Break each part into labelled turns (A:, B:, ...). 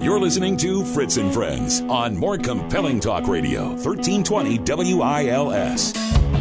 A: You're listening to Fritz and Friends on More Compelling Talk Radio, 1320 WILS.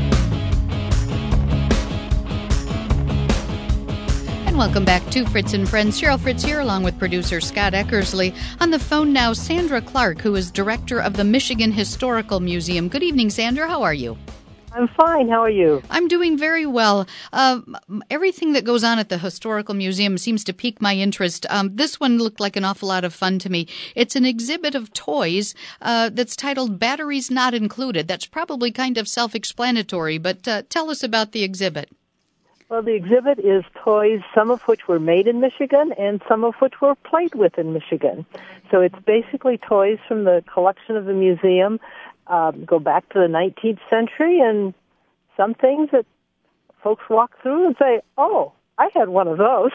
B: And welcome back to Fritz and Friends. Cheryl Fritz here, along with producer Scott Eckersley. On the phone now, Sandra Clark, who is director of the Michigan Historical Museum. Good evening, Sandra. How are you?
C: I'm fine. How are you?
B: I'm doing very well. Everything that goes on at the Historical Museum seems to pique my interest. This one looked like an awful lot of fun to me. It's an exhibit of toys that's titled Batteries Not Included. That's probably kind of self-explanatory, but tell us about the exhibit.
C: Well, the exhibit is toys, some of which were made in Michigan and some of which were played with in Michigan. So it's basically toys from the collection of the museum, go back to the 19th century, and some things that folks walk through and say, oh, I had one of those.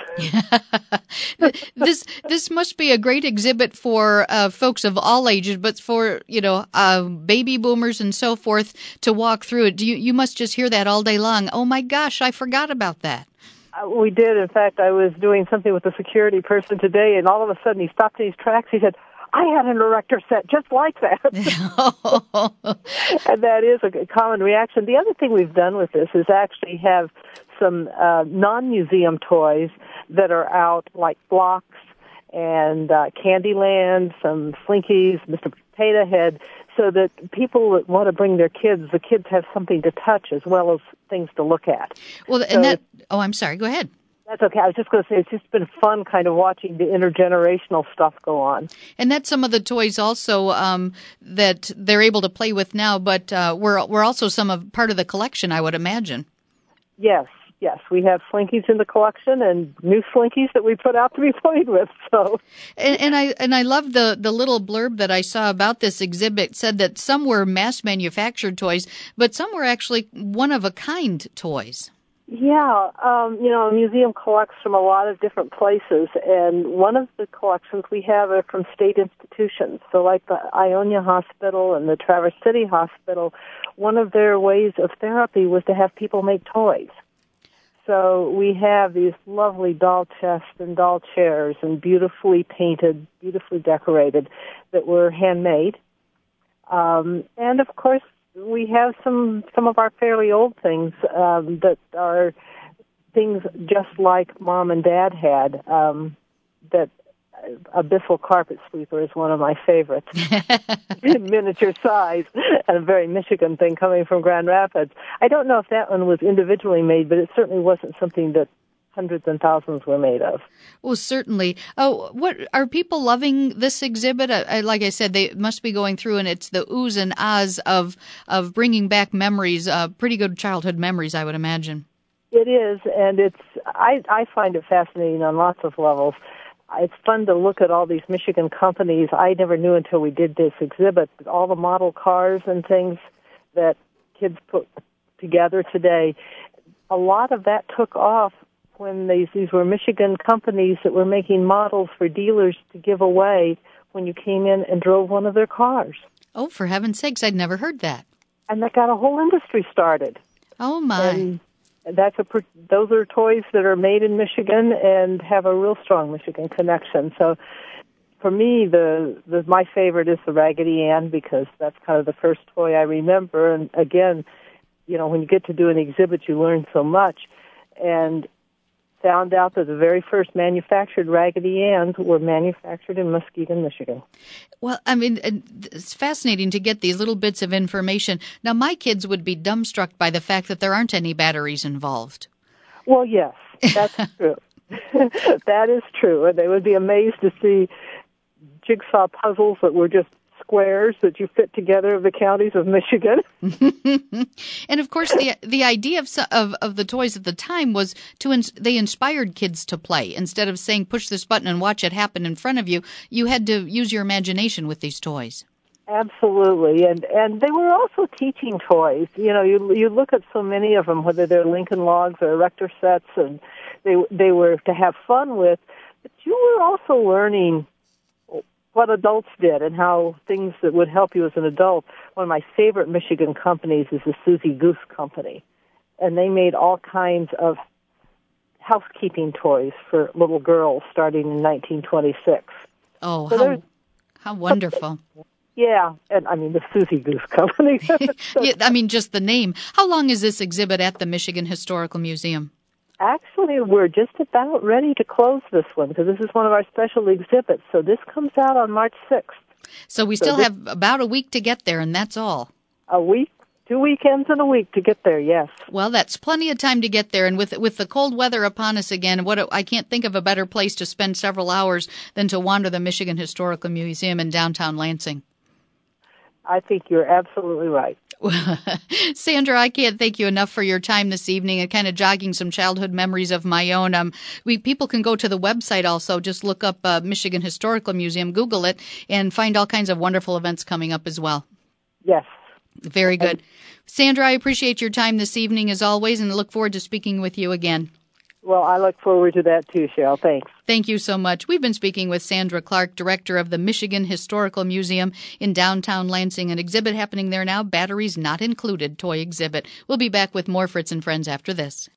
B: This must be a great exhibit for folks of all ages, but for, baby boomers and so forth to walk through it. You must just hear that all day long. Oh, my gosh, I forgot about that.
C: We did. In fact, I was doing something with a security person today, and all of a sudden he stopped in his tracks. He said, I had an erector set just like that. And that is a common reaction. The other thing we've done with this is actually have some non-museum toys that are out, like blocks and Candyland, some Slinkies, Mr. Potato Head, so that people that want to bring their kids, the kids have something to touch as well as things to look at.
B: Well, I'm sorry, go ahead.
C: That's okay. I was just going to say it's just been fun kind of watching the intergenerational stuff go on.
B: And that's some of the toys also that they're able to play with now, but we're also part of the collection, I would imagine.
C: Yes. We have Slinkies in the collection and new Slinkies that we put out to be played with. So,
B: and I love the little blurb that I saw about this exhibit. It said that some were mass manufactured toys, but some were actually one of a kind toys.
C: Yeah, a museum collects from a lot of different places, and one of the collections we have are from state institutions. So like the Ionia Hospital and the Traverse City Hospital, one of their ways of therapy was to have people make toys. So we have these lovely doll chests and doll chairs and beautifully painted, beautifully decorated that were handmade. And of course, we have some of our fairly old things that are things just like Mom and Dad had. That Abyssal Carpet Sweeper is one of my favorites, in miniature size, and a very Michigan thing coming from Grand Rapids. I don't know if that one was individually made, but it certainly wasn't something that hundreds and thousands were made of.
B: Well, certainly. Oh, what are people loving this exhibit? Like I said, they must be going through, and it's the oohs and ahs of bringing back memories, pretty good childhood memories, I would imagine.
C: It is, and I find it fascinating on lots of levels. It's fun to look at all these Michigan companies. I never knew until we did this exhibit, all the model cars and things that kids put together today. A lot of that took off when these were Michigan companies that were making models for dealers to give away when you came in and drove one of their cars.
B: Oh, for heaven's sakes, I'd never heard that.
C: And that got a whole industry started. Oh, my. And those are toys that are made in Michigan and have a real strong Michigan connection. So for me, my favorite is the Raggedy Ann, because that's kind of the first toy I remember. And again, when you get to do an exhibit, you learn so much. And found out that the very first manufactured Raggedy Anns were manufactured in Muskegon, Michigan.
B: Well, I mean, it's fascinating to get these little bits of information. Now, my kids would be dumbstruck by the fact that there aren't any batteries involved.
C: Well, yes, that's true. That is true. And they would be amazed to see jigsaw puzzles that were just squares that you fit together of the counties of Michigan.
B: And of course, the idea of the toys at the time was they inspired kids to play. Instead of saying push this button and watch it happen in front of you, you had to use your imagination with these toys.
C: Absolutely, and they were also teaching toys. You look at so many of them, whether they're Lincoln Logs or erector sets, and they were to have fun with. But you were also learning what adults did and how things that would help you as an adult. One of my favorite Michigan companies is the Susie Goose Company, and they made all kinds of housekeeping toys for little girls starting in 1926.
B: Oh,
C: so
B: How wonderful.
C: Yeah, and I mean the Susie Goose Company.
B: Yeah, I mean, just the name. How long is this exhibit at the Michigan Historical Museum?
C: Actually, we're just about ready to close this one because this is one of our special exhibits. So this comes out on March 6th.
B: So we still have about a week to get there, and that's all.
C: A week, 2 weekends and a week to get there, yes.
B: Well, that's plenty of time to get there. And with the cold weather upon us again, I can't think of a better place to spend several hours than to wander the Michigan Historical Museum in downtown Lansing.
C: I think you're absolutely right.
B: Sandra, I can't thank you enough for your time this evening and kind of jogging some childhood memories of my own. People can go to the website also. Just look up Michigan Historical Museum, Google it, and find all kinds of wonderful events coming up as well.
C: Yes.
B: Very good. Sandra, I appreciate your time this evening as always and look forward to speaking with you again.
C: Well, I look forward to that too, Cheryl. Thanks.
B: Thank you so much. We've been speaking with Sandra Clark, director of the Michigan Historical Museum in downtown Lansing. An exhibit happening there now, Batteries Not Included toy exhibit. We'll be back with more Fritz and Friends after this.